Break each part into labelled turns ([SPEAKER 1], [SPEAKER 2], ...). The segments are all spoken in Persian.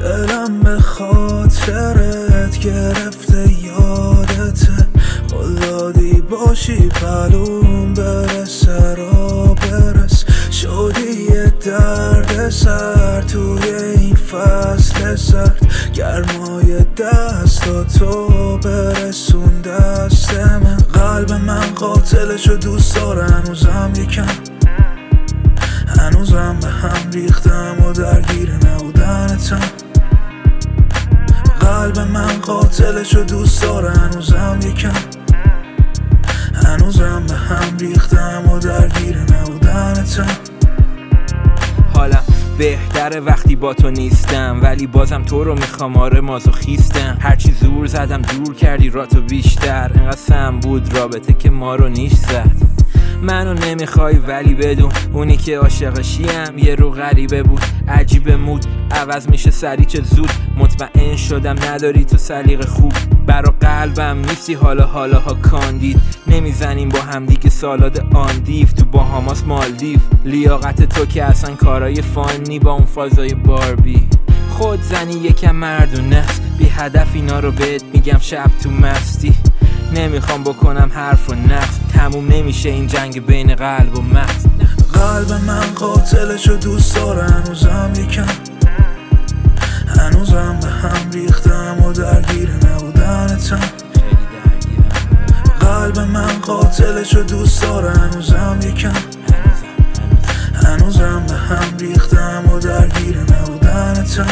[SPEAKER 1] دلم به خاطرت گرفته یادته، قلادی باشی پلوم برسه را برس، شدی یه درد سر توی این فصل سرد، گرمای دستاتو برسون دست من. قلب من قاتلشو دوست داره، هنوزم یکم، هنوزم به هم ریختم و درگیر نبودنتم. قلب من قاتلشو دوست داره، هنوزم یکم، هنوزم به هم ریختم و درگیر نبودنتم.
[SPEAKER 2] حالم بهتره وقتی با تو نیستم، ولی بازم تو رو میخوام، آره مازوخیستم. هرچی زور زدم دور کردی راتو بیشتر، انقدر سم بود رابطه که ما رو نیش زد. منو نمیخوای ولی بدون اونی که عاشقشیم یه رو غریبه بود، عجیب مود عوض میشه سری چه زود. مطمئن شدم نداری تو سلیقه خوب، برا قلبم نیستی حالاها کاندید. نمیزنیم با همدیگه سالاد آندیف تو باهاماس مالدیف. لیاقت تو که اصلا کارای فانی با اون فازای باربی. خود زنی یکم مردونه است، بی هدف اینا رو بهت میگم شب تو مستی. نمیخوام بکنم حرف و نقص، تموم نمیشه این جنگ بین قلب و مغز.
[SPEAKER 1] قلب من قاتلشو دوست داره، هنوزم یکم، هنوزم به هم ریختم و درگیر نبودنتم. قلب من قاتلشو دوست داره، هنوزم یکم، هنوزم به هم ریختم و درگیر نبودنتم.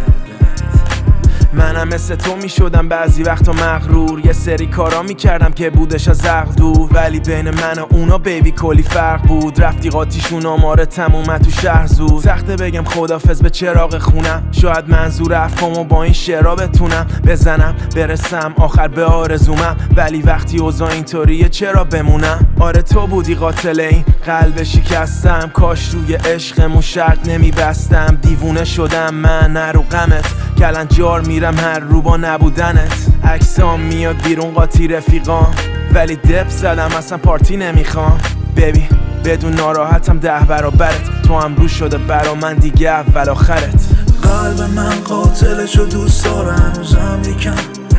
[SPEAKER 3] منم مثل تو میشدم بعضی وقتا مغرور، یه سری کارا میکردم که بودش از عقل دور، ولی بین من و اونا بیبی کلی فرق بود. رفتی قاطیشون آماره تموم تو شهر زود، سخته بگم خدافظ به چراغ خونم. شاید منظور حرفامو با این شعرها بتونم بزنم برسم آخر به آرزومم، ولی وقتی اوضاع اینطوریه چرا بمونم. آره تو بودی قاتل این قلب شکستم، کاش روی عشقمون شرط نمیبستم. دیوونه شدم من نرو غمت، کلنجار میرم هر رو با نبودنت. عکسام میاد بیرون قاطی رفیقام، ولی دپ زدم اصلا پارتی نمیخوام. ببین بدون ناراحتم 10 برابرت، تو هم رو شده برا من دیگه اول آخرت.
[SPEAKER 1] قلب من قاتلشو دوست داره، هنوزم یکم،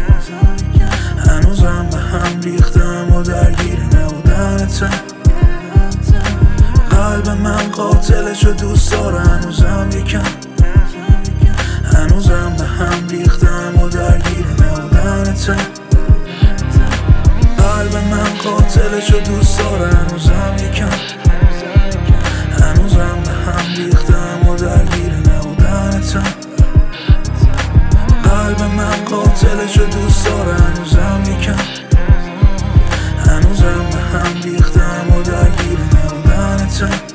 [SPEAKER 1] هنوزم به هم ریختم و درگیر نبودنتم. قلب من قاتلشو دوست داره، هنوزم یکم، هنوزم به هم ریختم و درگیر نبودنتم. قلب من قاتلشو دوست داره، هنوزم یکم، هنوزم به هم ریختم و درگیر نبودنتم. قلب من قاتلشو دوست داره، هنوزم یکم، هنوزم به هم ریختم و درگیر نبودنتم.